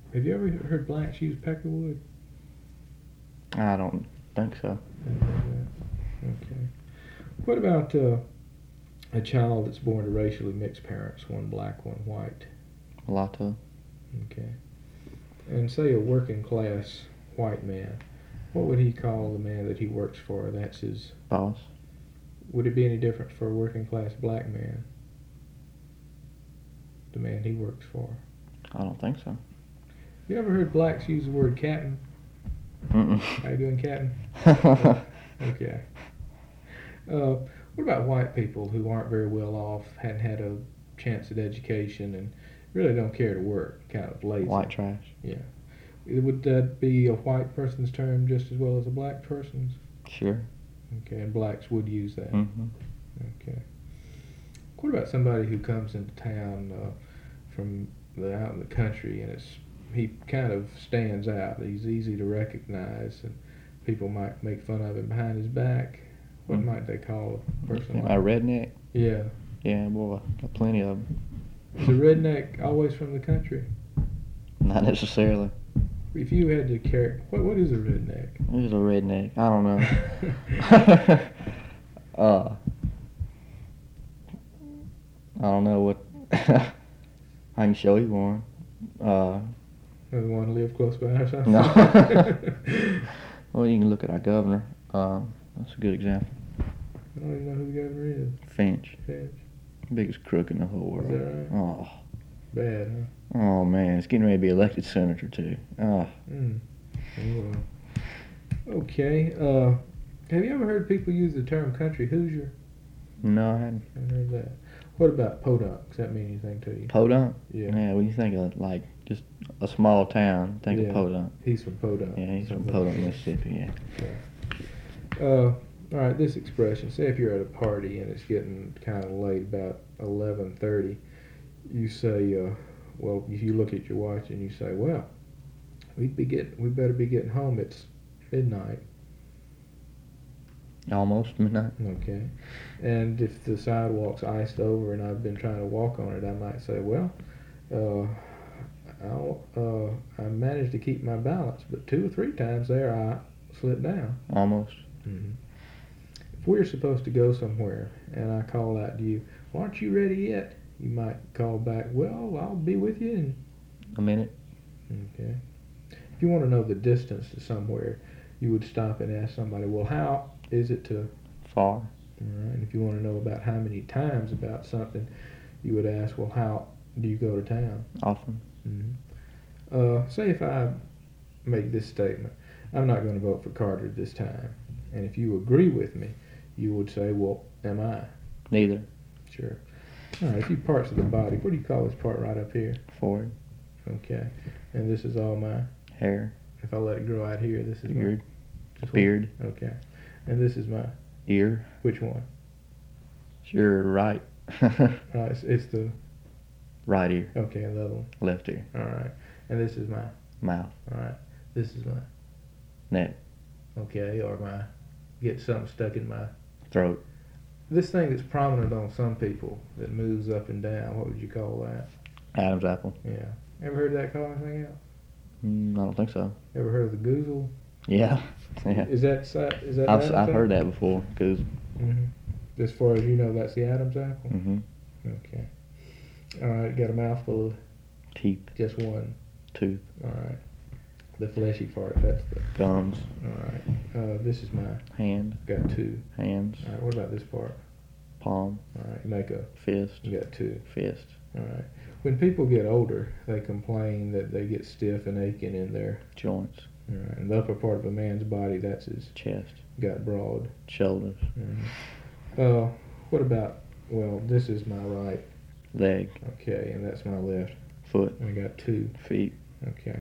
Have you ever heard blacks use peckerwood? I don't think so. Okay. What about a child that's born to racially mixed parents, one black, one white? Mulatto. Okay. And say a working class white man, what would he call the man that he works for? That's his Boss. Would it be any different for a working class black man? The man he works for. I don't think so. You ever heard blacks use the word captain? Mm-mm. How you doing, captain? Okay. What about white people who aren't very well off, hadn't had a chance at education, and really don't care to work, kind of lazy? White trash. Yeah. Would that be a white person's term just as well as a black person's? Sure. Okay, and blacks would use that. Mm-hmm. Okay. What about somebody who comes into town from out in the country, and he kind of stands out. He's easy to recognize, and people might make fun of him behind his back. What might they call a person A like? redneck. Yeah. Yeah, boy, got plenty of them. Is a redneck always from the country? Not necessarily. If you had to carry, what is a redneck? Who's a redneck? I don't know. I don't know what. I can show you one. Does one live close by or something? No. Well, you can look at our governor. That's a good example. I don't even know who the governor is. Finch. Finch. Biggest crook in the whole world. Is that right? Oh. Bad, Oh man, it's getting ready to be elected senator too. Oh. Oh, okay. Have you ever heard people use the term country Hoosier? No, I hadn't. I haven't heard that. What about podunk? Does that mean anything to you? Podunk? Yeah. Yeah, when you think of like just a small town, think Yeah. of Podunk. He's from Podunk. Yeah, he's from Podunk, Mississippi, yeah. All right, this expression, say if you're at a party and it's getting kind of late, about 11:30, you say, well, if you look at your watch and you say, well, we better be getting home, it's midnight. Almost midnight. Okay. And if the sidewalk's iced over and I've been trying to walk on it, I might say, well, I managed to keep my balance, but 2 or 3 times there I slipped down. Almost. Mm-hmm. If we're supposed to go somewhere and I call out to you, well, aren't you ready yet? You might call back, well, I'll be with you in a minute. Okay. If you want to know the distance to somewhere, you would stop and ask somebody, well, how is it to... Far. All right. And if you want to know about how many times about something, you would ask, well, how do you go to town? Often. Mm-hmm. Say if I make this statement, I'm not going to vote for Carter this time. And if you agree with me, you would say, well, am I? Neither. Sure. All right, a few parts of the body. What do you call this part right up here? Forehead. Okay. And this is all my... Hair. If I let it grow out here, this is beard. My... Beard. Okay. And this is my... Ear. Which one? You're right. It's the... Right ear. Okay, and the other one? Left ear. All right. And this is my... Mouth. All right. This is my... Neck. Okay, or my... Get something stuck in my... Throat. This thing that's prominent on some people that moves up and down, what would you call that? Adam's apple. Yeah. Ever heard that call anything else? I don't think so. Ever heard of the goozle? Yeah. Yeah. Is that I've heard that before. Cause. Mm-hmm. As far as you know, that's the Adam's apple? Mm-hmm. Okay. All right, got a mouthful of... Teeth. Just one. Tooth. All right. The fleshy part, that's the... Gums. All right. This is my... Hand. Got 2. Hands. All right, what about this part? Palm. All right, you make a... Fist. You got 2. Fist. All right. When people get older, they complain that they get stiff and aching in their... Joints. All right. And the upper part of a man's body, that's his... Chest. Got broad. Shoulders. Mm-hmm. What about... Well, this is my right... Leg. Okay, and that's my left... Foot. I got 2. Feet. Okay.